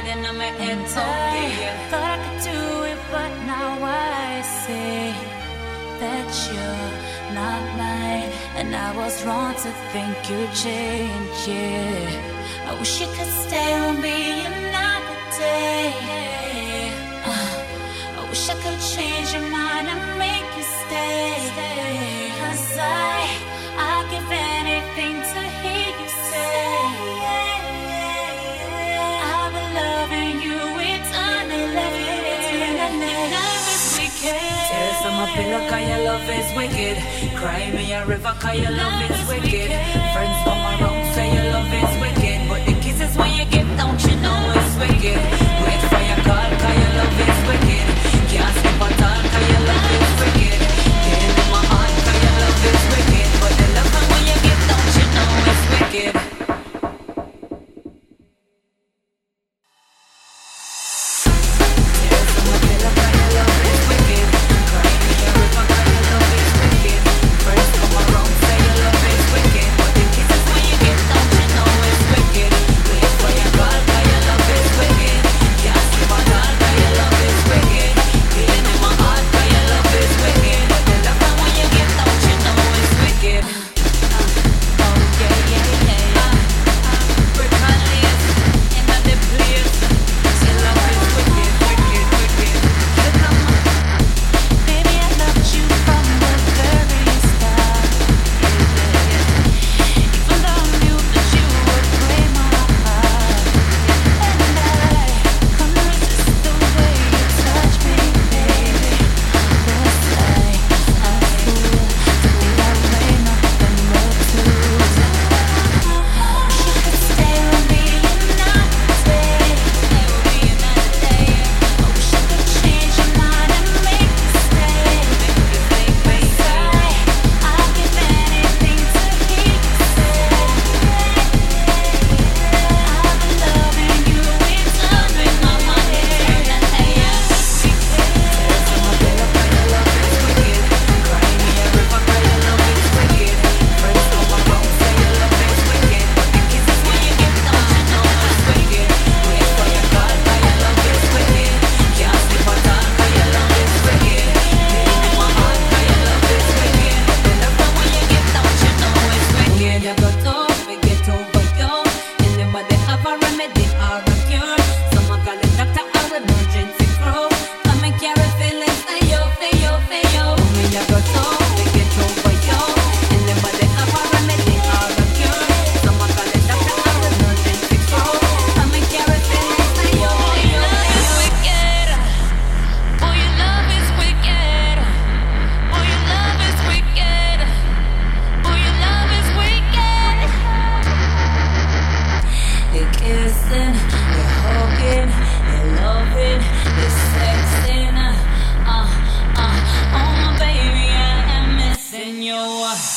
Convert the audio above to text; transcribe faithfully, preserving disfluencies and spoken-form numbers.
riding on my head. I thought I could do it, but now I see that you're not mine, and I was wrong to think you'd change. Yeah, I wish you could stay on me another day. Uh, I wish I could change your mind and make you stay. 'Cause I, I'd give anything to hear you say I've been loving you eternally. Love is wicked. Tears on my pillow 'cause your love is wicked. Cry me a river 'cause your love is wicked. Friends come around say your love is wicked, but the kisses when you give, don't you know it's wicked? Wait for your call 'cause your love is wicked. Can't sleep at all 'cause your love is wicked. Getting in my heart 'cause your love is wicked, but the love when you give, don't you know it's wicked? Uh, uh, oh my baby, I am missing you.